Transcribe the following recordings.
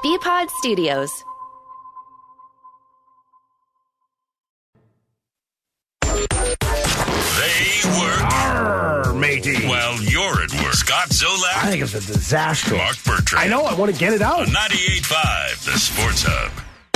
BPod Studios. They work. Arr, matey. Well, you're at work. Scott Zolak. I think it's a disaster. Mark Bertrand. I know. I want to get it out. On 98.5, the Sports Hub.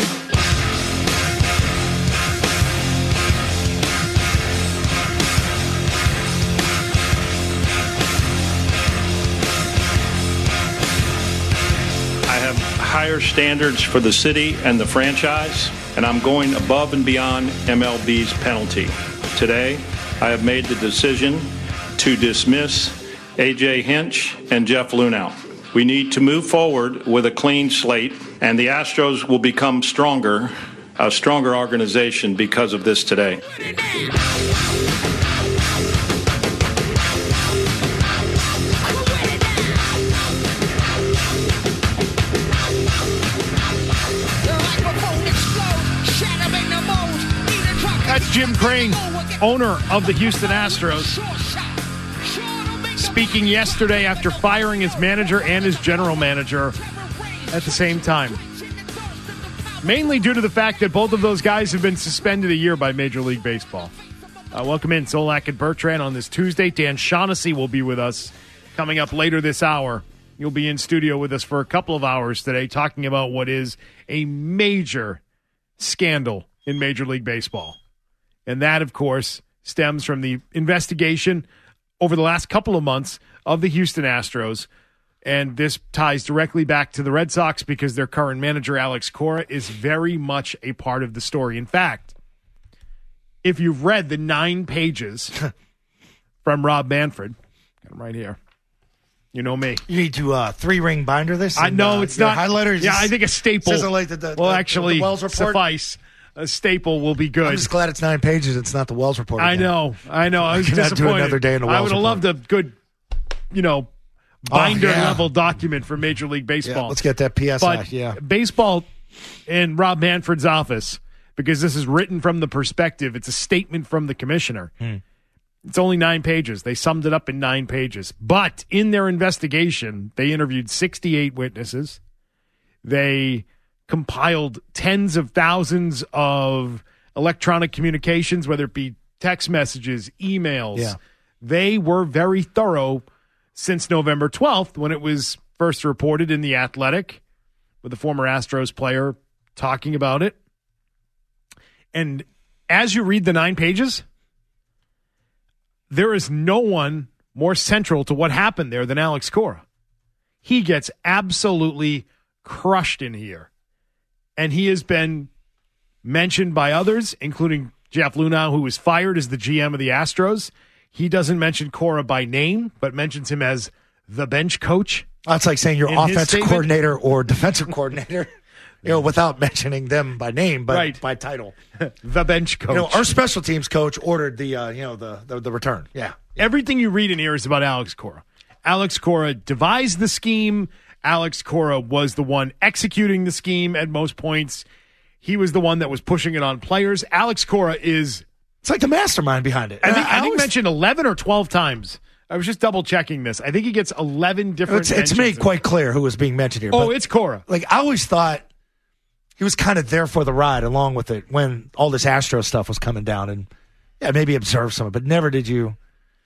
I have higher standards for the city and the franchise, and I'm going above and beyond MLB's penalty. Today, I have made the decision to dismiss A.J. Hinch and Jeff Luhnow. We need to move forward with a clean slate, and the Astros will become stronger, a stronger organization because of this today. That's Jim Crane, owner of the Houston Astros, speaking yesterday after firing his manager and his general manager at the same time. Mainly due to the fact that both of those guys have been suspended a year by Major League Baseball. Welcome in, Zolak and Bertrand on this Tuesday. Dan Shaughnessy will be with us coming up later this hour. You'll be in studio with us for a couple of hours today talking about what is a major scandal in Major League Baseball. And that, of course, stems from the investigation over the last couple of months of the Houston Astros. And this ties directly back to the Red Sox because their current manager, Alex Cora, is very much a part of the story. In fact, if you've read the 9 pages from Rob Manfred, got them right here. You know me. You need to 3-ring binder this? I know it's not. Highlighter? Yeah, I think a staple like will actually the Wells report? suffice. A staple will be good. I'm just glad it's 9 pages. It's not the Wells report. I know. I was disappointed. Do another day in the Wells I would have loved a good, binder-level document for Major League Baseball. Yeah, let's get that PSI. But baseball in Rob Manfred's office, because this is written from the perspective, it's a statement from the commissioner. It's only 9 pages. They summed it up in 9 pages. But in their investigation, they interviewed 68 witnesses. They compiled tens of thousands of electronic communications, whether it be text messages, emails. Yeah. They were very thorough since November 12th when it was first reported in The Athletic with the former Astros player talking about it. And as you read the 9 pages, there is no one more central to what happened there than Alex Cora. He gets absolutely crushed in here. And he has been mentioned by others, including Jeff Luhnow, who was fired as the GM of the Astros. He doesn't mention Cora by name, but mentions him as the bench coach. That's like saying your offensive coordinator or defensive coordinator, without mentioning them by name, but by title. The bench coach. Our special teams coach ordered the return. Yeah. Everything you read in here is about Alex Cora. Alex Cora devised the scheme. Alex Cora was the one executing the scheme at most points. He was the one that was pushing it on players. Alex Cora is... It's like the mastermind behind it. I think mentioned 11 or 12 times. I was just double-checking this. I think he gets 11 different It's made quite clear who was being mentioned here. Oh, it's Cora. I always thought he was kind of there for the ride along with it when all this Astro stuff was coming down and maybe observe some of it, but never did you...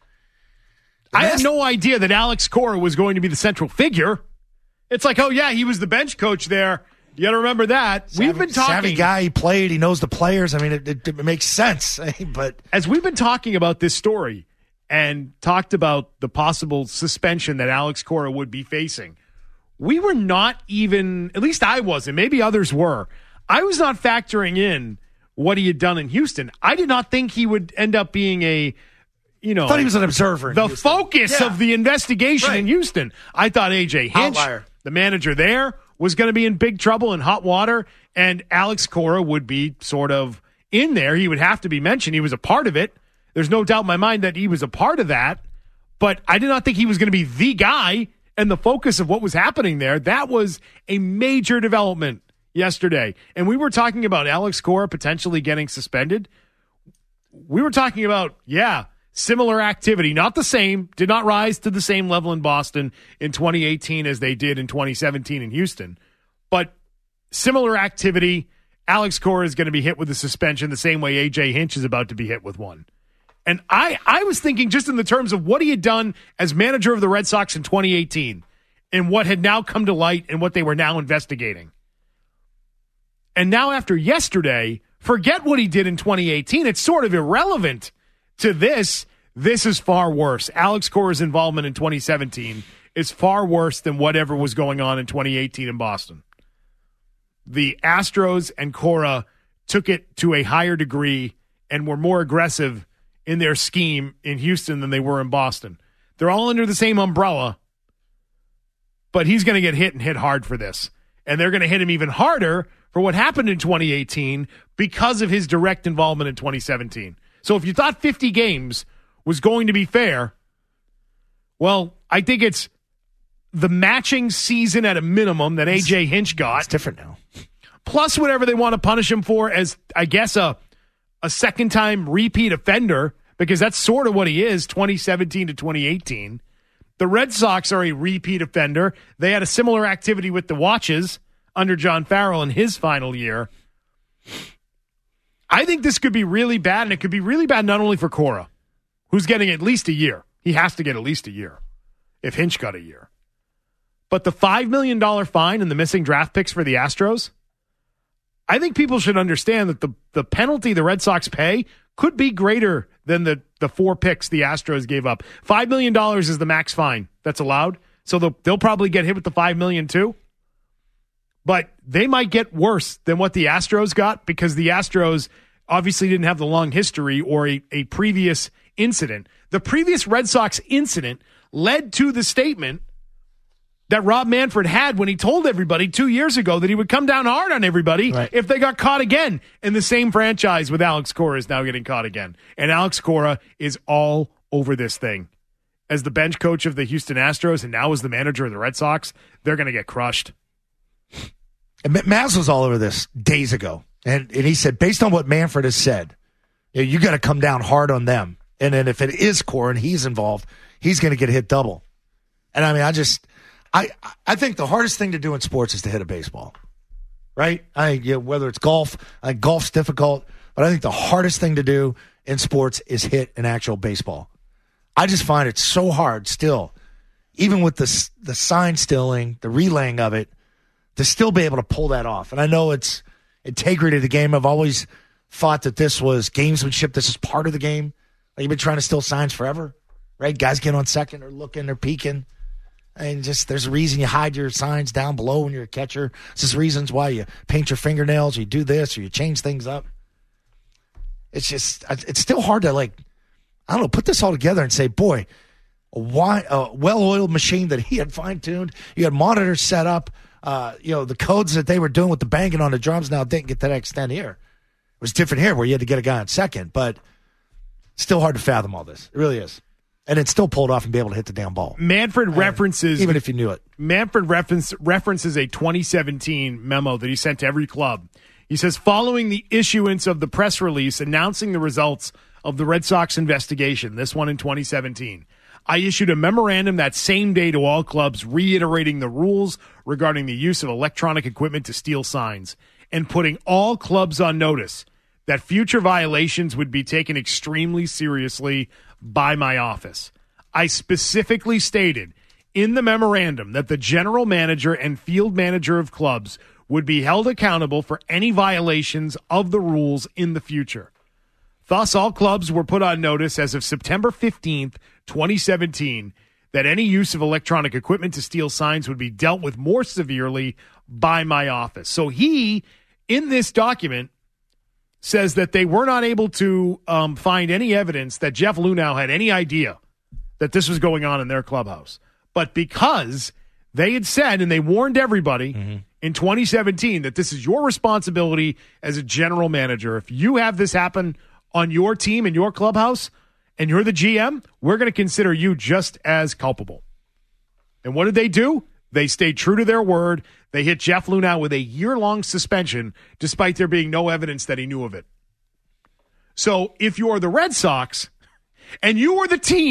I had no idea that Alex Cora was going to be the central figure. It's like, he was the bench coach there. You got to remember that. We've been talking. Savvy guy, he played. He knows the players. I mean, it makes sense. But as we've been talking about this story and talked about the possible suspension that Alex Cora would be facing, we were not even, at least I wasn't, maybe others were. I was not factoring in what he had done in Houston. I did not think he would end up being I thought he was an observer. The focus of the investigation in Houston. I thought A.J. Hinch, the manager there, was going to be in big trouble in hot water, and Alex Cora would be sort of in there. He would have to be mentioned. He was a part of it. There's no doubt in my mind that he was a part of that, but I did not think he was going to be the guy and the focus of what was happening there. That was a major development yesterday. And we were talking about Alex Cora potentially getting suspended. We were talking about, similar activity, not the same, did not rise to the same level in Boston in 2018 as they did in 2017 in Houston. But similar activity, Alex Cora is going to be hit with a suspension the same way A.J. Hinch is about to be hit with one. And I was thinking just in the terms of what he had done as manager of the Red Sox in 2018 and what had now come to light and what they were now investigating. And now after yesterday, forget what he did in 2018. It's sort of irrelevant to this. This is far worse. Alex Cora's involvement in 2017 is far worse than whatever was going on in 2018 in Boston. The Astros and Cora took it to a higher degree and were more aggressive in their scheme in Houston than they were in Boston. They're all under the same umbrella, but he's going to get hit and hit hard for this. And they're going to hit him even harder for what happened in 2018 because of his direct involvement in 2017. So if you thought 50 games was going to be fair, well, I think it's the matching season at a minimum that A.J. Hinch got. It's different now. Plus whatever they want to punish him for as, I guess, a second-time repeat offender, because that's sort of what he is, 2017 to 2018. The Red Sox are a repeat offender. They had a similar activity with the watches under John Farrell in his final year. I think this could be really bad, and it could be really bad not only for Cora, who's getting at least a year. He has to get at least a year if Hinch got a year. But the $5 million fine and the missing draft picks for the Astros, I think people should understand that the penalty the Red Sox pay could be greater than the 4 picks the Astros gave up. $5 million is the max fine that's allowed, so they'll probably get hit with the $5 million too. But they might get worse than what the Astros got because the Astros obviously didn't have the long history or a previous incident. The previous Red Sox incident led to the statement that Rob Manfred had when he told everybody 2 years ago that he would come down hard on everybody if they got caught again. And the same franchise with Alex Cora is now getting caught again. And Alex Cora is all over this thing. As the bench coach of the Houston Astros and now as the manager of the Red Sox, they're going to get crushed. And Maz was all over this days ago. And he said, based on what Manfred has said, you got to come down hard on them. And then if it is Cora and he's involved, he's going to get hit double. And I mean, I think the hardest thing to do in sports is to hit a baseball, right? Whether it's golf, golf's difficult, but I think the hardest thing to do in sports is hit an actual baseball. I just find it so hard still, even with the sign stealing, the relaying of it, to still be able to pull that off. And I know it's integrity of the game. I've always thought that this was gamesmanship. This is part of the game. Like you've been trying to steal signs forever, right? Guys get on second, they're looking, they're peeking. And just there's a reason you hide your signs down below when you're a catcher. There's reasons why you paint your fingernails, or you do this, or you change things up. It's still hard to put this all together and say, boy, a well-oiled machine that he had fine-tuned. You had monitors set up. The codes that they were doing with the banging on the drums now didn't get to that extent here. It was different here where you had to get a guy on second, but still hard to fathom all this. It really is. And it's still pulled off and be able to hit the damn ball. Manfred references... Even if you knew it. Manfred references a 2017 memo that he sent to every club. He says, following the issuance of the press release announcing the results of the Red Sox investigation, this one in 2017, I issued a memorandum that same day to all clubs reiterating the rules regarding the use of electronic equipment to steal signs and putting all clubs on notice that future violations would be taken extremely seriously by my office. I specifically stated in the memorandum that the general manager and field manager of clubs would be held accountable for any violations of the rules in the future. Thus, all clubs were put on notice as of September 15th, 2017, that any use of electronic equipment to steal signs would be dealt with more severely by my office. So he, in this document, says that they were not able to find any evidence that Jeff Luhnow had any idea that this was going on in their clubhouse. But because they had said, and they warned everybody in 2017, that this is your responsibility as a general manager. If you have this happen on your team in your clubhouse and you're the GM, we're going to consider you just as culpable. And what did they do? They stayed true to their word. They hit Jeff Luhnow with a year-long suspension, despite there being no evidence that he knew of it. So if you're the Red Sox and you were the team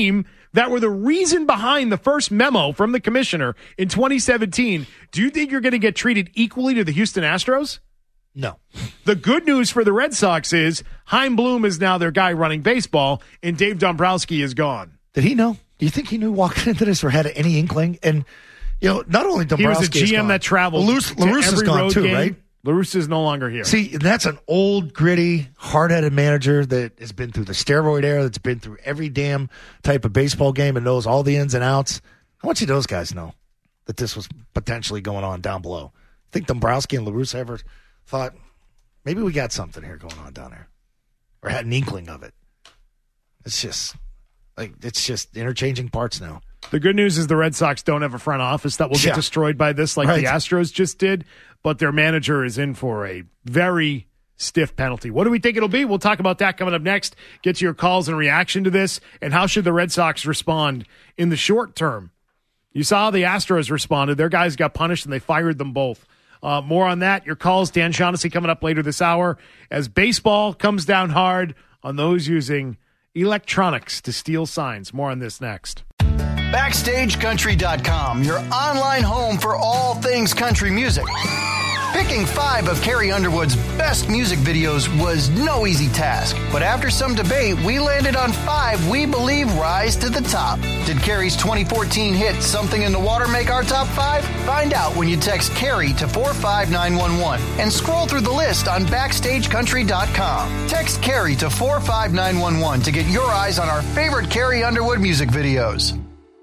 that were the reason behind the first memo from the commissioner in 2017, do you think you're going to get treated equally to the Houston Astros? No. The good news for the Red Sox is Chaim Bloom is now their guy running baseball, and Dave Dombrowski is gone. Did he know? Do you think he knew walking into this or had any inkling? And, not only Dombrowski he was a GM that traveled LaRusse is gone too, right? LaRusse is no longer here. See, that's an old, gritty, hard-headed manager that has been through the steroid era, that's been through every damn type of baseball game and knows all the ins and outs. How much do those guys know that this was potentially going on down below? I think Dombrowski and LaRusse ever thought, maybe we got something here going on down there, or had an inkling of it. It's just interchanging parts now. The good news is the Red Sox don't have a front office that will get destroyed by this like the Astros just did, but their manager is in for a very stiff penalty. What do we think it'll be? We'll talk about that coming up next. Get to your calls and reaction to this, and how should the Red Sox respond in the short term? You saw how the Astros responded. Their guys got punished, and they fired them both. More on that. Your calls, Dan Shaughnessy, coming up later this hour as baseball comes down hard on those using electronics to steal signs. More on this next. BackstageCountry.com, your online home for all things country music. Picking 5 of Carrie Underwood's best music videos was no easy task, but after some debate, we landed on 5 we believe rise to the top. Did Carrie's 2014 hit Something in the Water make our top 5? Find out when you text Carrie to 45911 and scroll through the list on BackstageCountry.com. Text Carrie to 45911 to get your eyes on our favorite Carrie Underwood music videos.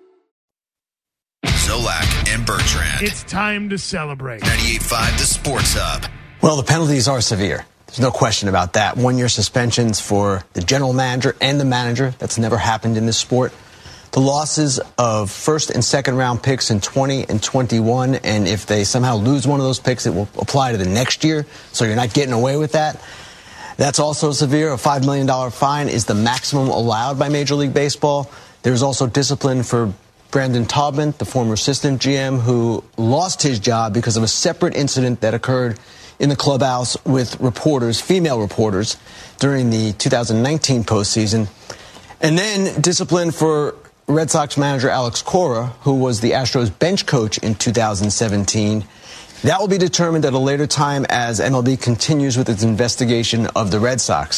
Zolak and Bertrand. It's time to celebrate. 98.5 The Sports Hub. Well, the penalties are severe. There's no question about that. 1-year suspensions for the general manager and the manager. That's never happened in this sport. The losses of first and second round picks in 20 and 21, and if they somehow lose one of those picks, it will apply to the next year, so you're not getting away with that. That's also severe. A $5 million fine is the maximum allowed by Major League Baseball. There's also discipline for Brandon Taubman, the former assistant GM, who lost his job because of a separate incident that occurred in the clubhouse with reporters, female reporters, during the 2019 postseason. And then discipline for Red Sox manager Alex Cora, who was the Astros bench coach in 2017. That will be determined at a later time as MLB continues with its investigation of the Red Sox.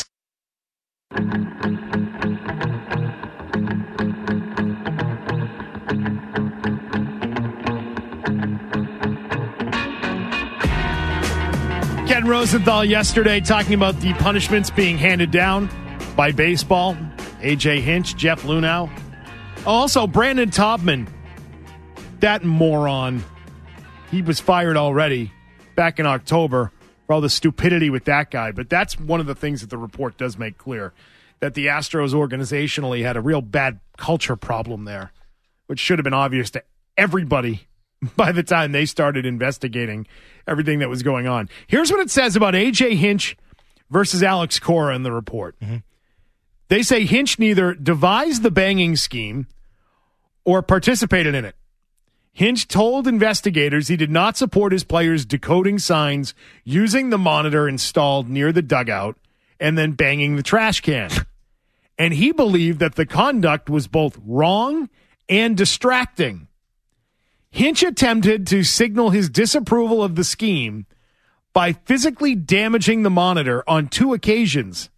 Ken Rosenthal yesterday talking about the punishments being handed down by baseball. A.J. Hinch, Jeff Lunau. Also, Brandon Taubman, that moron. He was fired already back in October for all the stupidity with that guy. But that's one of the things that the report does make clear, that the Astros organizationally had a real bad culture problem there, which should have been obvious to everybody by the time they started investigating everything that was going on. Here's what it says about A.J. Hinch versus Alex Cora in the report. Mm-hmm. They say Hinch neither devised the banging scheme or participated in it. Hinch told investigators he did not support his players decoding signs using the monitor installed near the dugout and then banging the trash can. And he believed that the conduct was both wrong and distracting. Hinch attempted to signal his disapproval of the scheme by physically damaging the monitor on 2 occasions.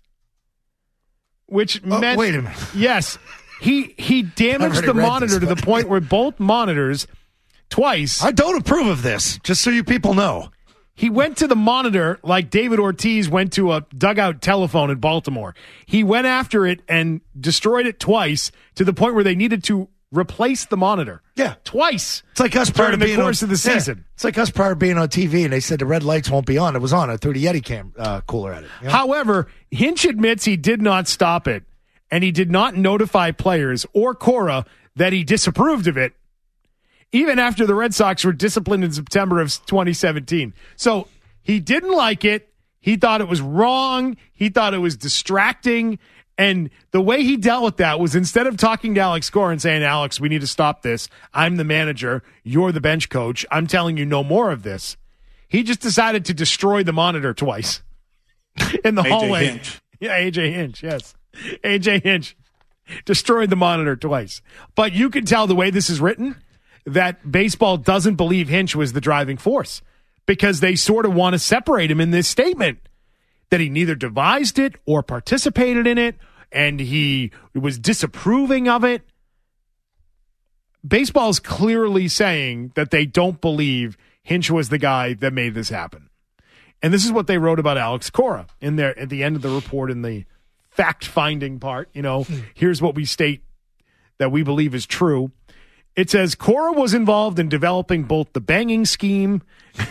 Which meant... Wait a minute. Yes. He damaged the monitor to the point where both monitors, twice... I don't approve of this, just so you people know. He went to the monitor like David Ortiz went to a dugout telephone in Baltimore. He went after it and destroyed it twice to the point where they needed to replace the monitor. Yeah. Twice. It's like us prior to being the course of the season. Yeah. It's like us prior to being on TV, and they said the red lights won't be on. It was on. I threw the Yeti cooler at it. You know? However, Hinch admits he did not stop it, and he did not notify players or Cora that he disapproved of it, even after the Red Sox were disciplined in September of 2017. So he didn't like it. He thought it was wrong. He thought it was distracting. And the way he dealt with that was, instead of talking to Alex Cora and saying, Alex, we need to stop this. I'm the manager. You're the bench coach. I'm telling you no more of this. He just decided to destroy the monitor twice in the hallway. Hinch. Yeah, A.J. Hinch, yes. A.J. Hinch. Destroyed the monitor twice. But you can tell the way this is written that baseball doesn't believe Hinch was the driving force because they sort of want to separate him in this statement that he neither devised it or participated in it and he was disapproving of it. Baseball is clearly saying that they don't believe Hinch was the guy that made this happen. And this is what they wrote about Alex Cora in there at the end of the report in the fact-finding part. Here's what we state that we believe is true. It says Cora was involved in developing both the banging scheme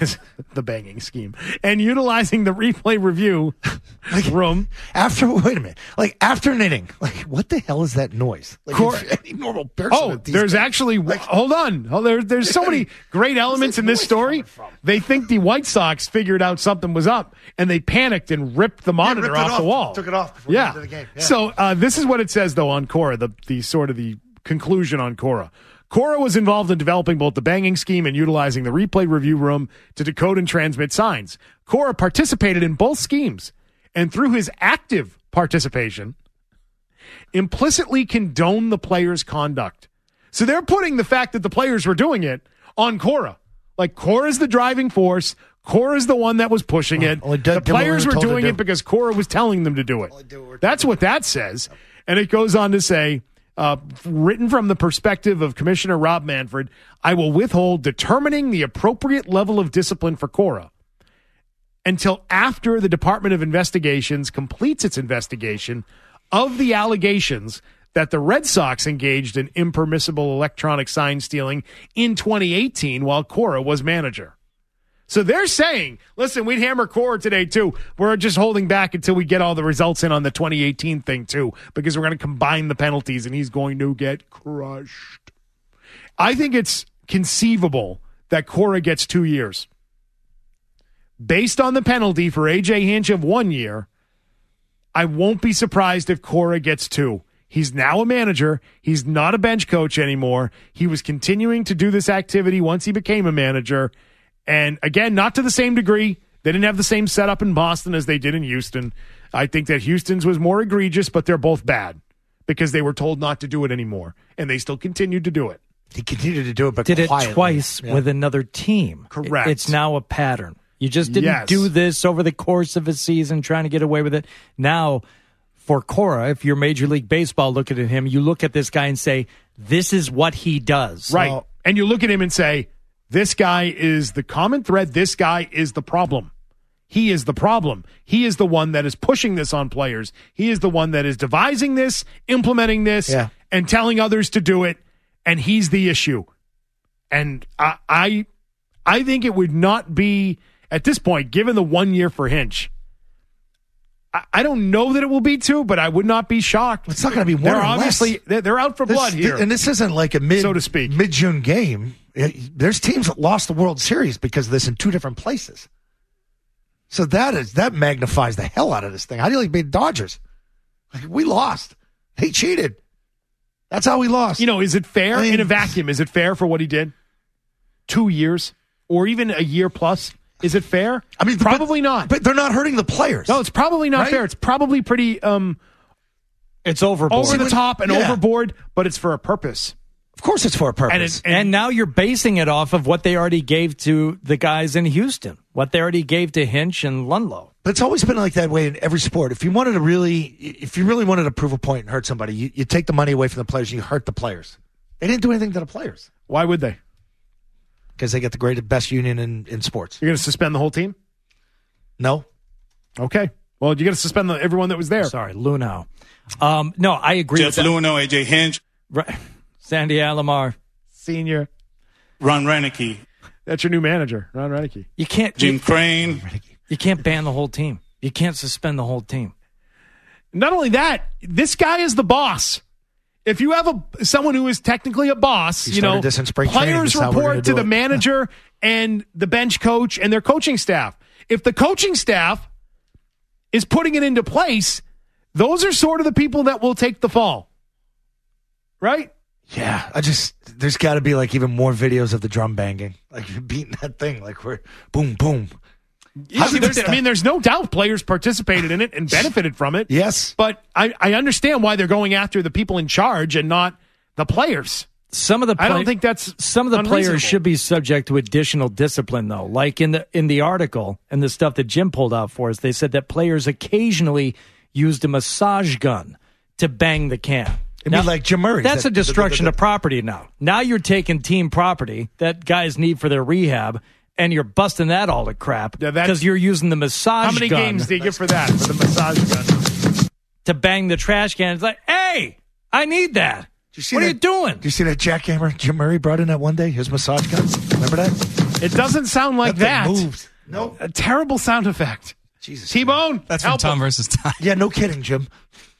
and utilizing the replay review room. Wait a minute. After an inning, what the hell is that noise? Any normal person. There's actually, hold on. There's so many great elements in this story. They think the White Sox figured out something was up and they panicked and ripped the monitor off the wall. Took it off before the end of the game. Yeah. So this is what it says though on Cora, the sort of the conclusion on Cora. Cora was involved in developing both the banging scheme and utilizing the replay review room to decode and transmit signs. Cora participated in both schemes and through his active participation, implicitly condoned the players' conduct. So they're putting the fact that the players were doing it on Cora. Cora's the driving force. Cora's the one that was pushing it. The players were doing it because Cora was telling them to do it. That's what that says. And it goes on to say, written from the perspective of Commissioner Rob Manfred, I will withhold determining the appropriate level of discipline for Cora until after the Department of Investigations completes its investigation of the allegations that the Red Sox engaged in impermissible electronic sign stealing in 2018 while Cora was manager. So they're saying, listen, we'd hammer Cora today too. We're just holding back until we get all the results in on the 2018 thing too, because we're going to combine the penalties and he's going to get crushed. I think it's conceivable that Cora gets 2 years. Based on the penalty for A.J. Hinch of 1 year, I won't be surprised if Cora gets 2. He's now a manager. He's not a bench coach anymore. He was continuing to do this activity once he became a manager. And again, not to the same degree. They didn't have the same setup in Boston as they did in Houston. I think that Houston's was more egregious, but they're both bad because they were told not to do it anymore. And they still continued to do it. He continued to do it, but did quietly. It twice with another team. Correct. It's now a pattern. You just didn't do this over the course of a season trying to get away with it. Now, for Cora, if you're Major League Baseball looking at him, you look at this guy and say, this is what he does. Right. And you look at him and say, this guy is the common thread. This guy is the problem. He is the problem. He is the one that is pushing this on players. He is the one that is devising this, implementing this, and telling others to do it. And he's the issue. And I think it would not be, at this point, given the 1 year for Hinch, I don't know that it will be 2, but I would not be shocked. It's not going to be 1 They're or obviously, less. They're out for blood here. And this isn't like a so to speak, mid-June game. There's teams that lost the World Series because of this in 2 different places. So that magnifies the hell out of this thing. How do you like beat Dodgers? We lost. They cheated. That's how we lost. Is it fair in a vacuum? Is it fair for what he did? 2 years or even a year plus? Is it fair? I mean, probably not. But they're not hurting the players. No, it's probably not fair. It's probably pretty it's overboard. Over the top and overboard, but it's for a purpose. Of course it's for a purpose. And now you're basing it off of what they already gave to the guys in Houston, what they already gave to Hinch and Ludlow. But it's always been like that way in every sport. If you really wanted to prove a point and hurt somebody, you take the money away from the players and you hurt the players. They didn't do anything to the players. Why would they? Because they get the best union in sports. You're going to suspend the whole team? No. Okay. Well, you got to suspend everyone that was there. Sorry, Luhnow. No, I agree Jeff with that. Luhnow, A.J. Hinch. Right. Sandy Alomar. Senior. Ron Renicky. That's your new manager, Ron Renicky. You can't. Jim Crane. You can't ban the whole team. You can't suspend the whole team. Not only that, this guy is the boss. If you have someone who is technically a boss, players report to the manager and the bench coach and their coaching staff. If the coaching staff is putting it into place, those are sort of the people that will take the fall. Right? Yeah, there's got to be even more videos of the drum banging, beating that thing, we're boom, boom. There's no doubt players participated in it and benefited from it. Yes. But I understand why they're going after the people in charge and not the players. I don't think that's some of the players should be subject to additional discipline, though. Like in the article and the stuff that Jim pulled out for us, they said that players occasionally used a massage gun to bang the can. It'd be like Jim Murray. That's a destruction of property now. Now you're taking team property that guys need for their rehab, and you're busting that all to crap because you're using the massage gun. How many games do you get for that, for the massage gun? To bang the trash can. It's like, hey, I need that. What are you doing? Do you see that jackhammer Jim Murray brought in that one day? His massage gun? Remember that? It doesn't sound like that. Moved. No. A terrible sound effect. Jesus. T-Bone. That's from Tom versus Time. Yeah, no kidding, Jim.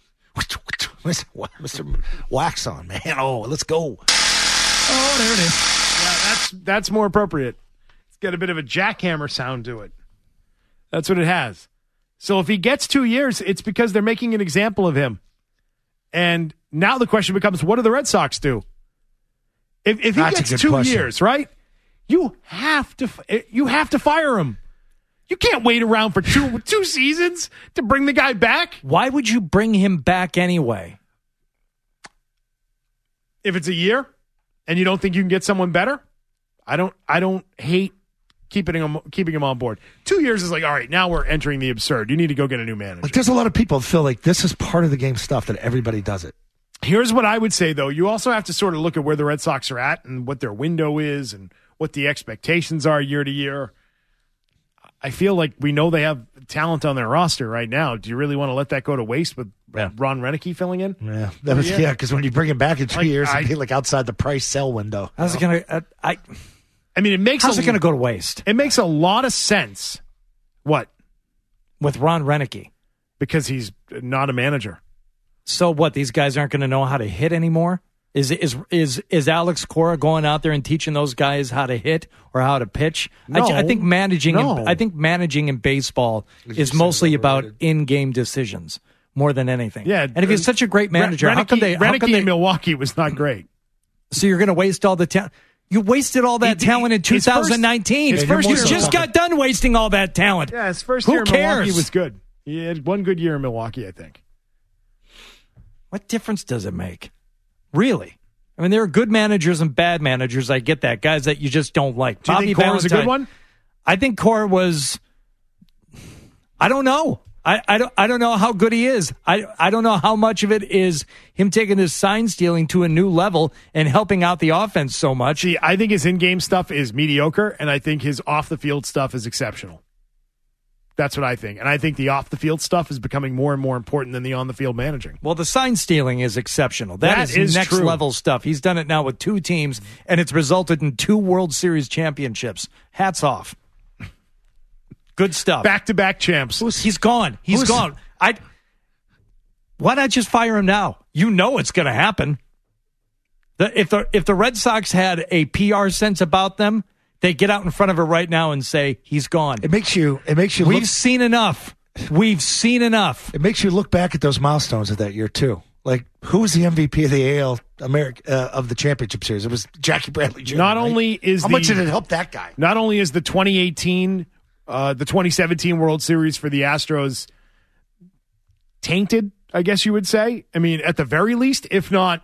Mr. Wax on, man. Oh, let's go. Oh, there it is. Yeah, that's more appropriate. It's got a bit of a jackhammer sound to it. That's what it has. So if he gets 2 years, it's because they're making an example of him. And now the question becomes, what do the Red Sox do? If he gets 2 years, right? You have to fire him. You can't wait around for two seasons to bring the guy back. Why would you bring him back anyway? If it's a year and you don't think you can get someone better, I don't hate keeping him on board. 2 years is like, all right, now we're entering the absurd. You need to go get a new manager. Like, there's a lot of people that feel like this is part of the game stuff that everybody does it. Here's what I would say, though. You also have to sort of look at where the Red Sox are at and what their window is and what the expectations are year to year. I feel like we know they have talent on their roster right now. Do you really want to let that go to waste with Ron Renicky filling in? Yeah, because when you bring him back in 2 years, it'd be like outside the price sell window. How's it going to? I mean, how's it going to go to waste? It makes a lot of sense. What? With Ron Renicky, because he's not a manager. So what? These guys aren't going to know how to hit anymore. Is Alex Cora going out there and teaching those guys how to hit or how to pitch? No, I think managing. I think managing in baseball is mostly about in-game decisions more than anything. Yeah, and if he's such a great manager, how come they? Renicky in Milwaukee was not great. So you're going to waste all the talent. You wasted all that talent in 2019. His first year just got done wasting all that talent. Yeah, his first year in Milwaukee was good. He had one good year in Milwaukee, I think. What difference does it make? Really? I mean, there are good managers and bad managers. I get that. Guys that you just don't like. Do you think Cora's a good one? I think Cora was... I don't know. I don't know how good he is. I don't know how much of it is him taking his sign stealing to a new level and helping out the offense so much. See, I think his in-game stuff is mediocre, and I think his off-the-field stuff is exceptional. That's what I think. And I think the off-the-field stuff is becoming more and more important than the on-the-field managing. Well, the sign stealing is exceptional. That is next-level stuff. He's done it now with 2 teams, and it's resulted in 2 World Series championships. Hats off. Good stuff. Back-to-back champs. He's gone. He's gone. Why not just fire him now? You know it's going to happen. If the Red Sox had a PR sense about them, they get out in front of her right now and say, he's gone. It makes you We've seen enough. We've seen enough. It makes you look back at those milestones of that year, too. Like, who was the MVP of the AL of the championship series? It was Jackie Bradley Jr. Not only is How much did it help that guy? Not only is the 2018, the 2017 World Series for the Astros tainted, I guess you would say. I mean, at the very least, if not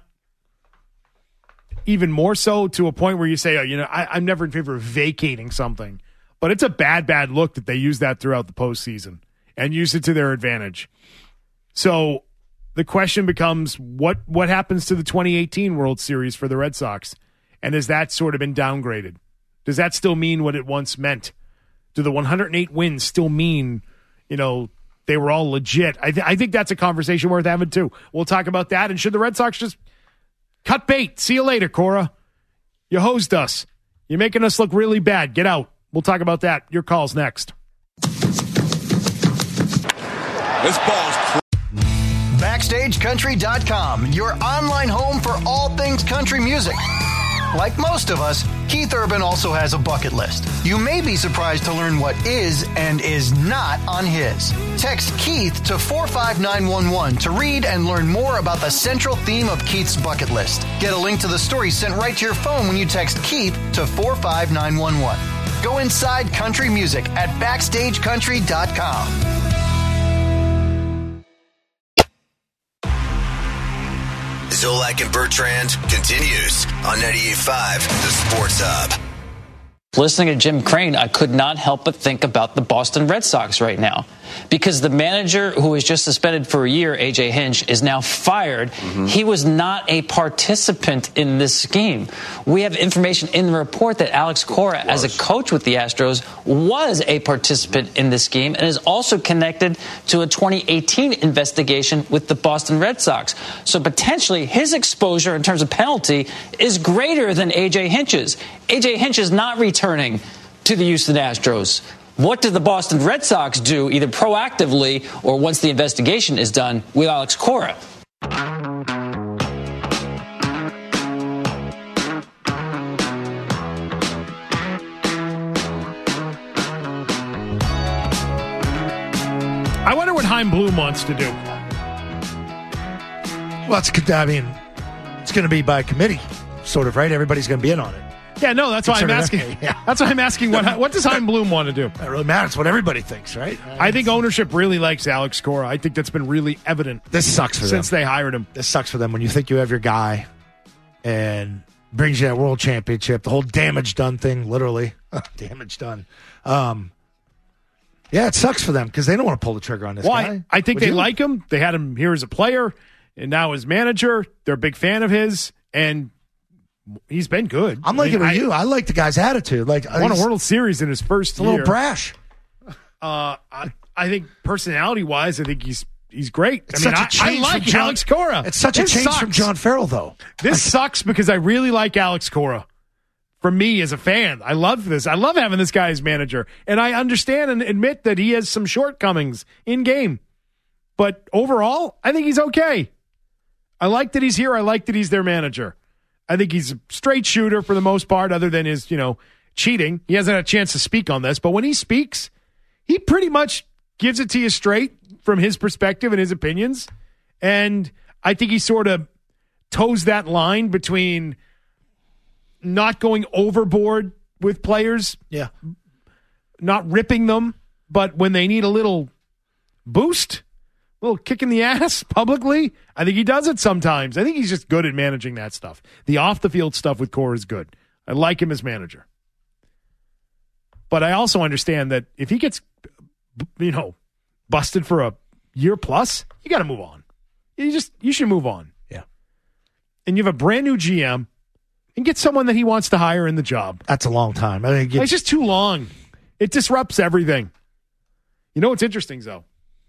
even more so, to a point where you say, I'm never in favor of vacating something. But it's a bad look that they use that throughout the postseason and use it to their advantage. So the question becomes, what happens to the 2018 World Series for the Red Sox? And has that sort of been downgraded? Does that still mean what it once meant? Do the 108 wins still mean, they were all legit? I think that's a conversation worth having, too. We'll talk about that. And should the Red Sox just cut bait? See you later, Cora. You hosed us. You're making us look really bad. Get out. We'll talk about that. Your call's next. This ball's BackstageCountry.com, your online home for all things country music. Like most of us, Keith Urban also has a bucket list. You may be surprised to learn what is and is not on his. Text Keith to 45911 to read and learn more about the central theme of Keith's bucket list. Get a link to the story sent right to your phone when you text Keith to 45911. go inside country music at BackstageCountry.com. Zolak and Bertrand continues on 98.5, the Sports Hub. Listening to Jim Crane, I could not help but think about the Boston Red Sox right now. Because the manager who was just suspended for a year, A.J. Hinch, is now fired. He was not a participant in this scheme. We have information in the report that Alex Cora, as a coach with the Astros, was a participant in this scheme and is also connected to a 2018 investigation with the Boston Red Sox. So potentially his exposure in terms of penalty is greater than A.J. Hinch's. A.J. Hinch is not returning to the Houston Astros. What did the Boston Red Sox do, either proactively or once the investigation is done, with Alex Cora? I wonder what Chaim Bloom wants to do. Well, it's going to be by committee, sort of, right? Everybody's going to be in on it. Yeah, no, that's why I'm asking. Yeah. That's why I'm asking what does Chaim Bloom want to do? It really matters what everybody thinks, right? I think ownership really likes Alex Cora. I think that's been really evident. This sucks for them. Since they hired him. This sucks for them when you think you have your guy and brings you that world championship. The whole damage done thing, literally. Damage done. Yeah, it sucks for them because they don't want to pull the trigger on this guy. I think they like him. They had him here as a player and now as manager. They're a big fan of his, and he's been good. I'm liking you. I like the guy's attitude. Like, won a World Series in his first year. A little brash. I think personality-wise, I think he's great. It's I like Alex Cora. It's such a change from John Farrell, though. This sucks because I really like Alex Cora. For me as a fan, I love this. I love having this guy as manager. And I understand and admit that he has some shortcomings in game. But overall, I think he's okay. I like that he's here. I like that he's their manager. I think he's a straight shooter for the most part, other than his, cheating. He hasn't had a chance to speak on this, but when he speaks, he pretty much gives it to you straight from his perspective and his opinions. And I think he sort of toes that line between not going overboard with players, not ripping them, but when they need a little boost, a little kick in the ass publicly, I think he does it sometimes. I think he's just good at managing that stuff. The off-the-field stuff with Cora is good. I like him as manager. But I also understand that if he gets, busted for a year plus, you got to move on. You should move on. Yeah. And you have a brand new GM and get someone that he wants to hire in the job. That's a long time. I think it's just too long. It disrupts everything. You know what's interesting, though?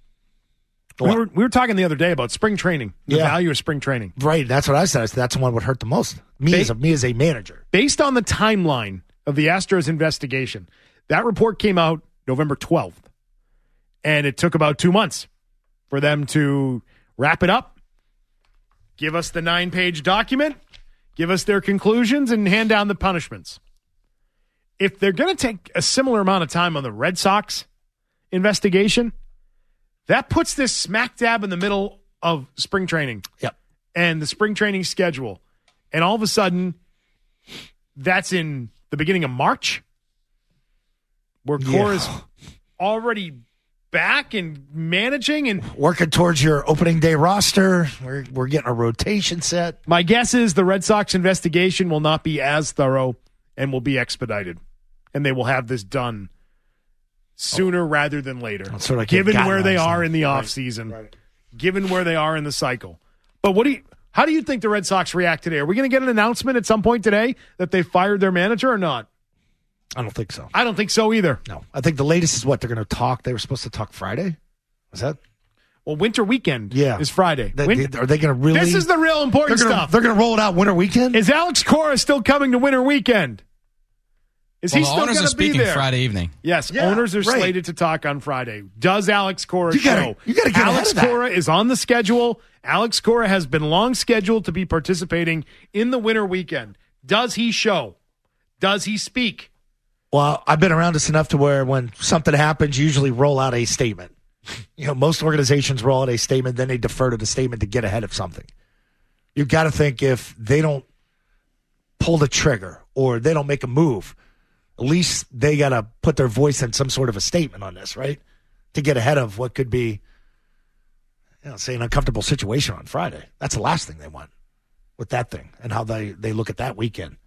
We were talking the other day about spring training, the value of spring training. Right, that's what I said. I said that's the one that would hurt the most. Me as a manager. Based on the timeline of the Astros investigation, that report came out November 12th, and it took about 2 months for them to wrap it up, give us the 9-page document, give us their conclusions, and hand down the punishments. If they're going to take a similar amount of time on the Red Sox investigation, that puts this smack dab in the middle of spring training. Yep. And the spring training schedule. And all of a sudden, that's in the beginning of March, where Cora's already back and managing and working towards your opening day roster. We're getting a rotation set. My guess is the Red Sox investigation will not be as thorough and will be expedited. And they will have this done sooner rather than later, sort of given where they are in the offseason, given where they are in the cycle. But how do you think the Red Sox react today? Are we going to get an announcement at some point today that they fired their manager or not? I don't think so. I don't think so either. No. I think the latest is what they're going to talk. They were supposed to talk Friday. Was that? Well, winter weekend is Friday. Are they going to really? This is the real important stuff. They're going to roll it out winter weekend? Is Alex Cora still coming to winter weekend? Is he still going to be there? Friday evening. Yes, owners are slated to talk on Friday. Does Alex Cora show? You got to get Alex Cora is on the schedule. Alex Cora has been long scheduled to be participating in the winter weekend. Does he show? Does he speak? Well, I've been around this enough to where when something happens, you usually roll out a statement. Most organizations roll out a statement, then they defer to the statement to get ahead of something. You've got to think if they don't pull the trigger or they don't make a move, At least they got to put their voice in some sort of a statement on this, right? To get ahead of what could be, say, an uncomfortable situation on Friday. That's the last thing they want with that thing and how they look at that weekend.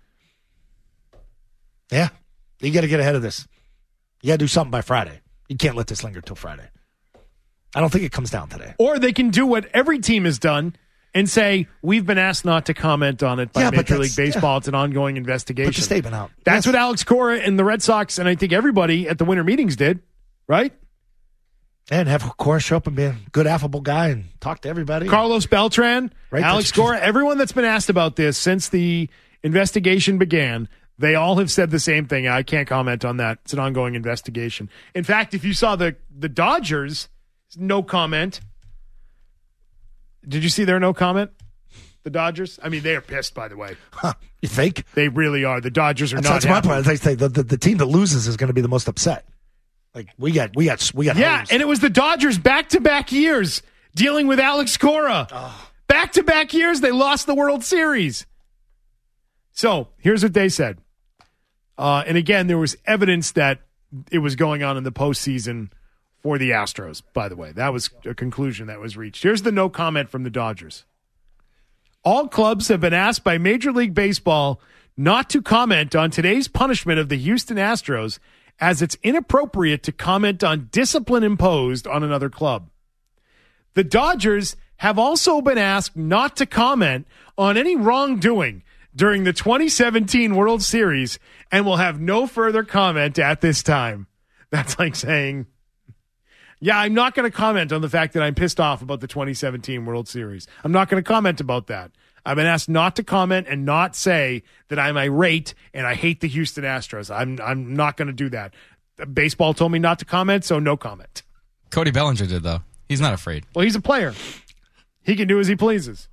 Yeah, you got to get ahead of this. You got to do something by Friday. You can't let this linger till Friday. I don't think it comes down today. Or they can do what every team has done and say, we've been asked not to comment on it by Major League Baseball. It's an ongoing investigation. Put your statement out. That's what Alex Cora and the Red Sox, and I think everybody at the winter meetings did, right? And have Cora show up and be a good, affable guy and talk to everybody. Carlos Beltran, right, Alex Cora, everyone that's been asked about this since the investigation began, they all have said the same thing. I can't comment on that. It's an ongoing investigation. In fact, if you saw the Dodgers, no comment. Did you see their no comment? The Dodgers? I mean, they are pissed, by the way. Huh, you think? They really are. The Dodgers are not happy. That's my point. They say the team that loses is going to be the most upset. Like, we got. Yeah, hosed. And it was the Dodgers back-to-back years dealing with Alex Cora. Back-to-back years, they lost the World Series. So, here's what they said. And again, there was evidence that it was going on in the postseason for the Astros, by the way. That was a conclusion that was reached. Here's the no comment from the Dodgers. All clubs have been asked by Major League Baseball not to comment on today's punishment of the Houston Astros, as it's inappropriate to comment on discipline imposed on another club. The Dodgers have also been asked not to comment on any wrongdoing during the 2017 World Series and will have no further comment at this time. That's like saying, yeah, I'm not going to comment on the fact that I'm pissed off about the 2017 World Series. I'm not going to comment about that. I've been asked not to comment and not say that I'm irate and I hate the Houston Astros. I'm not going to do that. Baseball told me not to comment, so no comment. Cody Bellinger did, though. He's not afraid. Well, he's a player. He can do as he pleases.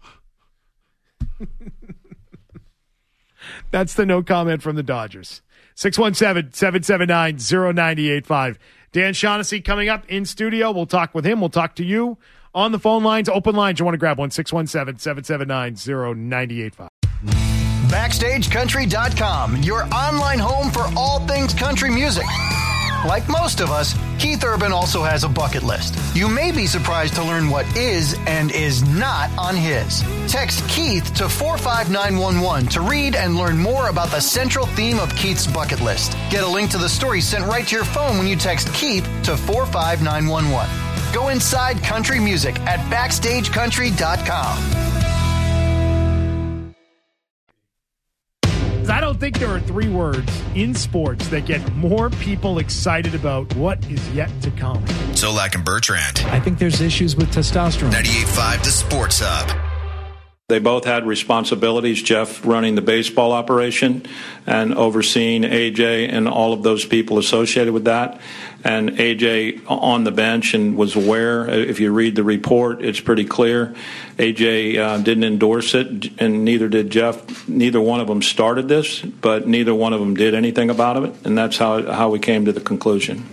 That's the no comment from the Dodgers. 617-779-0985. Dan Shaughnessy coming up in studio. We'll talk with him. We'll talk to you on the phone lines. Open lines. You want to grab one, 617-779-0985. BackstageCountry.com, your online home for all things country music. Like most of us, Keith Urban also has a bucket list. You may be surprised to learn what is and is not on his. Text Keith to 45911 to read and learn more about the central theme of Keith's bucket list. Get a link to the story sent right to your phone when you text Keith to 45911. Go inside country music at BackstageCountry.com. I don't think there are three words in sports that get more people excited about what is yet to come. Zolak and Bertrand. I think there's issues with testosterone. 98.5 The Sports Hub. They both had responsibilities, Jeff running the baseball operation and overseeing AJ and all of those people associated with that. And AJ on the bench and was aware. If you read the report, it's pretty clear. AJ didn't endorse it, and neither did Jeff. Neither one of them started this, but neither one of them did anything about it. And that's how we came to the conclusion.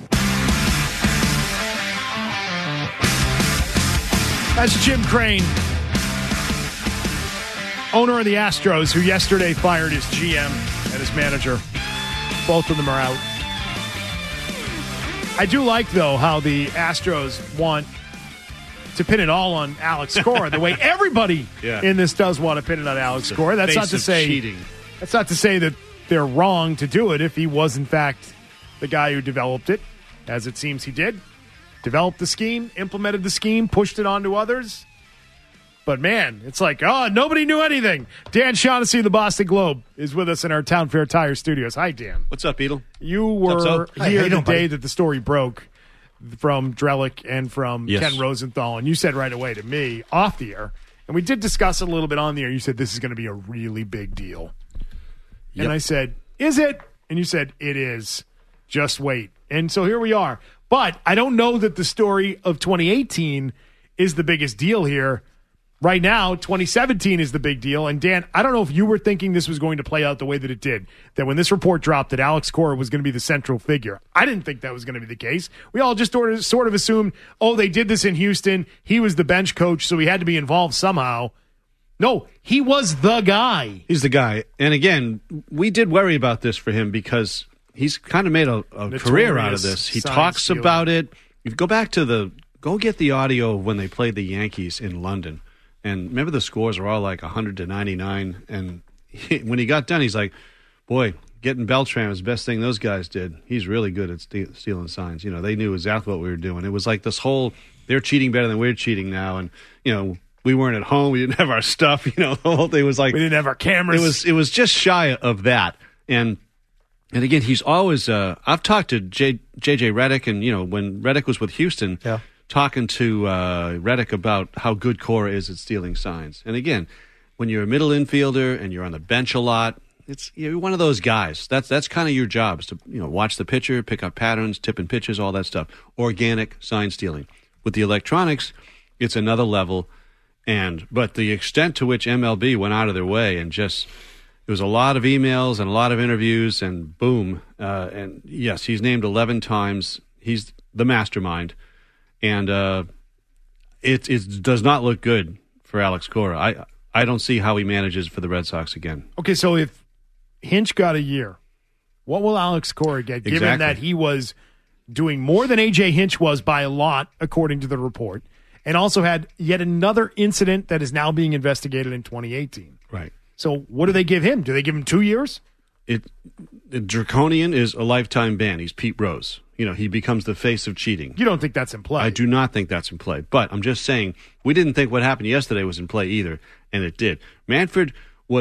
That's Jim Crane, owner of the Astros, who yesterday fired his GM and his manager. Both of them are out. I do like, though, how the Astros want to pin it all on Alex Cora, the way everybody in this does want to pin it on Alex Cora. That's not to say cheating. That's not to say that they're wrong to do it if he was, in fact, the guy who developed it, as it seems he did. Developed the scheme, implemented the scheme, pushed it on to others. But, man, it's like, nobody knew anything. Dan Shaughnessy of the Boston Globe is with us in our Town Fair Tire studios. Hi, Dan. What's up, Beetle? You were here the day that the story broke from Drellick and from Ken Rosenthal, and you said right away to me, off the air, and we did discuss it a little bit on the air, you said this is going to be a really big deal. Yep. And I said, is it? And you said, it is. Just wait. And so here we are. But I don't know that the story of 2018 is the biggest deal here. Right now, 2017 is the big deal. And Dan, I don't know if you were thinking this was going to play out the way that it did, that when this report dropped that Alex Cora was going to be the central figure. I didn't think that was going to be the case. We all just sort of assumed, they did this in Houston. He was the bench coach, so he had to be involved somehow. No, he was the guy. He's the guy. And again, we did worry about this for him because he's kind of made a career out of this. He talks about it. You go back to go get the audio of when they played the Yankees in London. And remember the scores were all like 100-99. And when he got done, he's like, boy, getting Beltran was the best thing those guys did. He's really good at stealing signs. They knew exactly what we were doing. It was like this whole, they're cheating better than we're cheating now. And, we weren't at home. We didn't have our stuff. The whole thing was like, we didn't have our cameras. It was just shy of that. And again, he's always, I've talked to J.J. Redick, and, when Redick was with Houston, talking to Redick about how good Cora is at stealing signs. And again, when you're a middle infielder and you're on the bench a lot, you're one of those guys. That's kind of your job, is to watch the pitcher, pick up patterns, tipping pitches, all that stuff. Organic sign stealing. With the electronics, it's another level. But the extent to which MLB went out of their way and just, it was a lot of emails and a lot of interviews, and boom. And yes, he's named 11 times. He's the mastermind. And it does not look good for Alex Cora. I don't see how he manages for the Red Sox again. Okay, so if Hinch got a year, what will Alex Cora get, given that he was doing more than A.J. Hinch was by a lot, according to the report, and also had yet another incident that is now being investigated in 2018? Right. So what do they give him? Do they give him 2 years? Draconian is a lifetime ban. He's Pete Rose. He becomes the face of cheating. You don't think that's in play? I do not think that's in play. But I'm just saying, we didn't think what happened yesterday was in play either, and it did. Manfred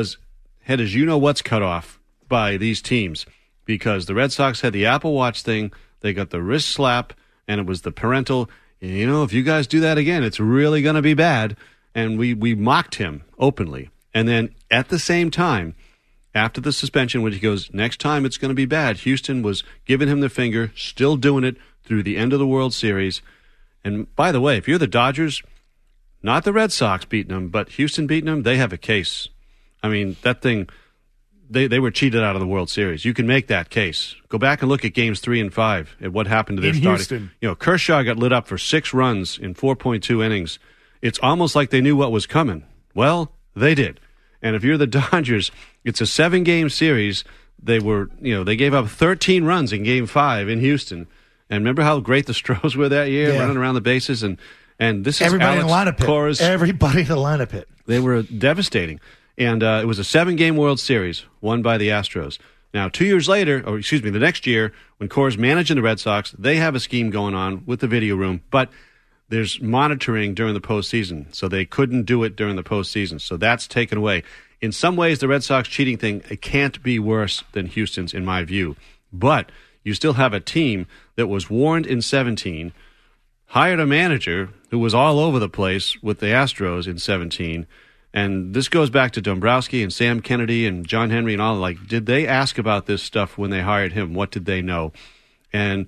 had his you-know-what's cut off by these teams because the Red Sox had the Apple Watch thing, they got the wrist slap, and it was the parental, if you guys do that again, it's really going to be bad. And we mocked him openly. And then at the same time, after the suspension, when he goes, next time it's going to be bad, Houston was giving him the finger, still doing it through the end of the World Series. And by the way, if you're the Dodgers, not the Red Sox beating them, but Houston beating them, they have a case. I mean, that thing, they were cheated out of the World Series. You can make that case. Go back and look at games 3 and 5 at what happened to their starting. Houston. Kershaw got lit up for 6 runs in 4.2 innings. It's almost like they knew what was coming. Well, they did. And if you're the Dodgers, it's a 7-game series. They gave up 13 runs in Game 5 in Houston. And remember how great the Stros were that year, running around the bases? And this is everybody Alex in the lineup pit. Cora's. Everybody in the lineup pit. They were devastating. And it was a 7-game World Series won by the Astros. Now, 2 years later, the next year, when Cora's managing the Red Sox, they have a scheme going on with the video room. But there's monitoring during the postseason, so they couldn't do it during the postseason. So that's taken away. In some ways, the Red Sox cheating thing, it can't be worse than Houston's, in my view. But you still have a team that was warned in 17, hired a manager who was all over the place with the Astros in 17, and this goes back to Dombrowski and Sam Kennedy and John Henry and all. Like, did they ask about this stuff when they hired him? What did they know? And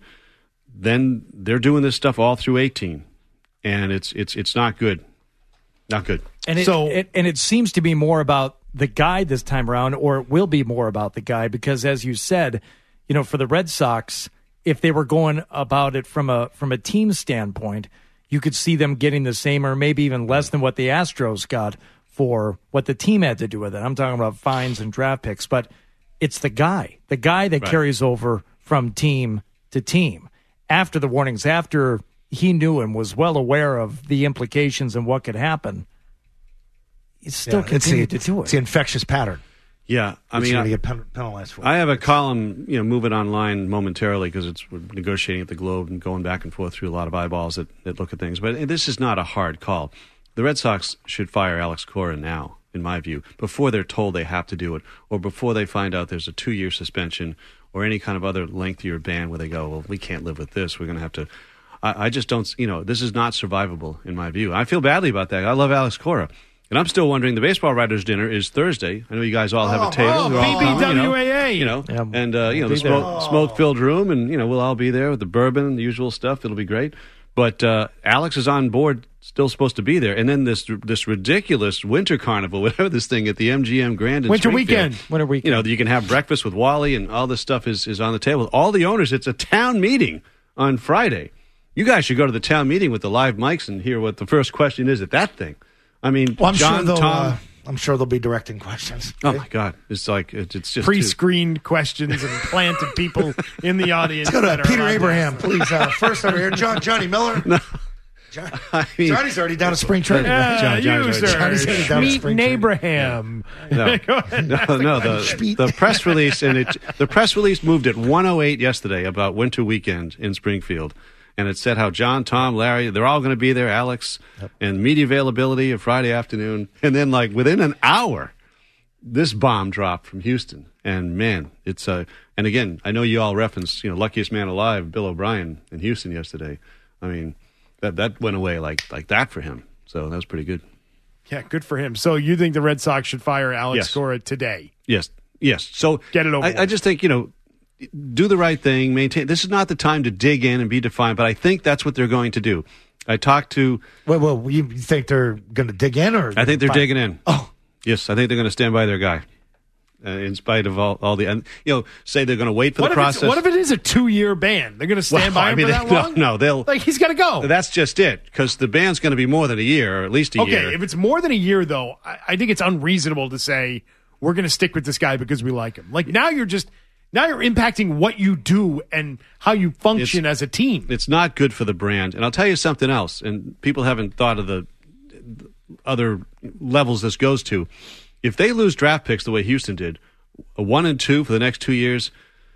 then they're doing this stuff all through 18. And it's not good. Not good. And it seems to be more about the guy this time around, or it will be more about the guy, because as you said, for the Red Sox, if they were going about it from a team standpoint, you could see them getting the same or maybe even less than what the Astros got for what the team had to do with it. I'm talking about fines and draft picks, but it's the guy that carries over from team to team. After the warnings, after he knew and was well aware of the implications and what could happen, he still continued to do it. It's the infectious pattern. Yeah, I mean, you're going to get penalized for. I have a column, moving online momentarily because we're negotiating at the Globe and going back and forth through a lot of eyeballs that look at things. But this is not a hard call. The Red Sox should fire Alex Cora now, in my view, before they're told they have to do it, or before they find out there's a 2-year suspension or any kind of other lengthier ban where they go, well, we can't live with this. We're going to have to. I just don't, this is not survivable in my view. I feel badly about that. I love Alex Cora. And I'm still wondering, the Baseball Writers' Dinner is Thursday. I know you guys all have a table. BBWAA. And the smoke-filled room, and, we'll all be there with the bourbon and the usual stuff. It'll be great. But Alex is on board, still supposed to be there. And then this ridiculous winter carnival, whatever this thing at the MGM Grand in Winter Springfield. weekend. You can have breakfast with Wally, and all this stuff is on the table. All the owners, it's a town meeting on Friday. You guys should go to the town meeting with the live mics and hear what the first question is at that thing. I mean, well, John, sure Tom, I'm sure they'll be directing questions. Oh, my God. It's like, it's just pre-screened questions and planted people in the audience. Let's go to Peter Abraham, please. First over here, Johnny Miller. No. Johnny's already down to spring training. Johnny's already down to spring training. Abraham. No, the press release the press release moved at 1:08 yesterday about winter weekend in Springfield, and it said how John, Tom, Larry, they're all going to be there, Alex, and media availability of Friday afternoon, and then like within an hour, this bomb dropped from Houston, and man, it's and again, I know you all referenced luckiest man alive, Bill O'Brien in Houston yesterday. I mean. That went away like that for him. So that was pretty good. Yeah, good for him. So you think the Red Sox should fire Alex Cora today? Yes. So get it over. I just think, do the right thing, maintain. This is not the time to dig in and be defined, but I think that's what they're going to do. I talked to... Well, you think they're going to dig in? Or I think they're digging in. Oh. Yes, I think they're going to stand by their guy. In spite of all the, say they're going to wait for the process. What if it is a 2-year ban? They're going to stand by him for that long? No, they'll. He's got to go. That's just it, because the ban's going to be more than a year, or at least a year. Okay, if it's more than a year, though, I think it's unreasonable to say we're going to stick with this guy because we like him. Now you're impacting what you do and how you function as a team. It's not good for the brand. And I'll tell you something else, and people haven't thought of the other levels this goes to. If they lose draft picks the way Houston did, a 1 and 2 for the next 2 years,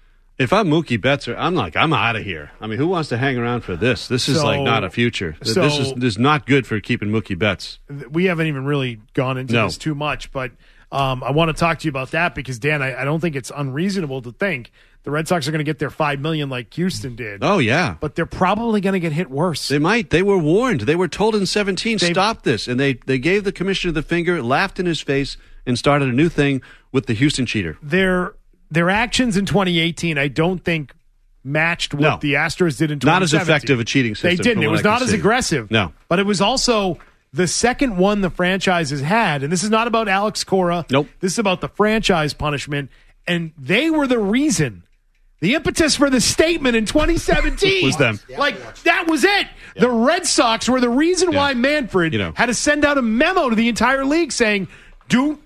if I'm Mookie Betts, I'm out of here. I mean, who wants to hang around for this? This is not a future. This is not good for keeping Mookie Betts. We haven't even really gone into this too much, but I want to talk to you about that because, Dan, I don't think it's unreasonable to think the Red Sox are going to get their $5 million like Houston did. Oh, yeah. But they're probably going to get hit worse. They might. They were warned. They were told in 2017, stop this. And they gave the commissioner the finger, laughed in his face, and started a new thing with the Houston cheater. Their actions in 2018, I don't think matched what the Astros did in 2017. Not as effective a cheating system. They didn't. It was not as aggressive. No. But it was also the second one the franchise has had. And this is not about Alex Cora. Nope. This is about the franchise punishment. And they were the reason. The impetus for the statement in 2017 was them. That was it. Yeah. The Red Sox were the reason why Manfred had to send out a memo to the entire league saying, do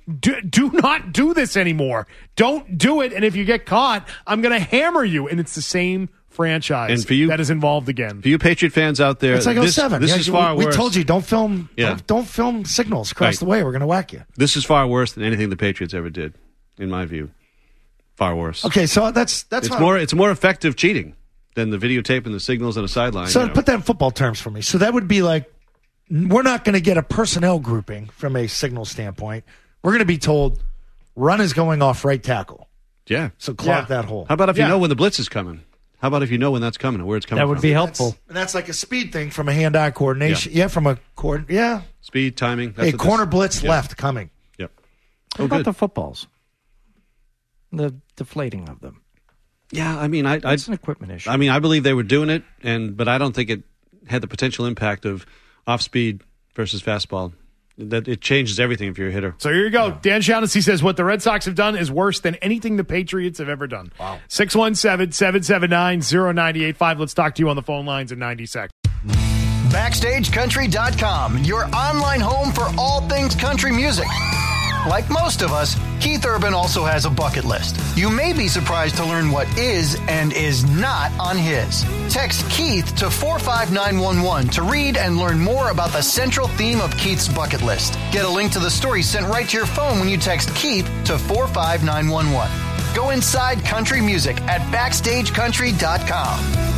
not do this anymore. Don't do it. And if you get caught, I'm going to hammer you. And it's the same franchise that is involved again. For you Patriot fans out there, it's like 07. This is far worse. We told you, don't film signals across the way. We're going to whack you. This is far worse than anything the Patriots ever did, in my view. Far worse. Okay, so that's it's more effective cheating than the videotape and the signals on a sideline. So put that in football terms for me. So that would be like, we're not going to get a personnel grouping from a signal standpoint. We're going to be told, run is going off right tackle. Yeah. So clog that hole. How about if you know when the blitz is coming? How about if you know when that's coming and where it's coming from? That would be helpful. That's like a speed thing from a hand-eye coordination. Yeah, from a speed, timing. That's corner blitz left coming. Yep. What about the footballs? The deflating of them. Yeah, I mean, it's an equipment issue. I mean, I believe they were doing it, but I don't think it had the potential impact of off-speed versus fastball. That it changes everything if you're a hitter. So here you go. Yeah. Dan Shaughnessy says what the Red Sox have done is worse than anything the Patriots have ever done. Wow. 617-779-0985. Let's talk to you on the phone lines in 90 seconds. BackstageCountry.com, your online home for all things country music. Like most of us, Keith Urban also has a bucket list. You may be surprised to learn what is and is not on his. Text Keith to 45911 to read and learn more about the central theme of Keith's bucket list. Get a link to the story sent right to your phone when you text Keith to 45911. Go inside country music at BackstageCountry.com.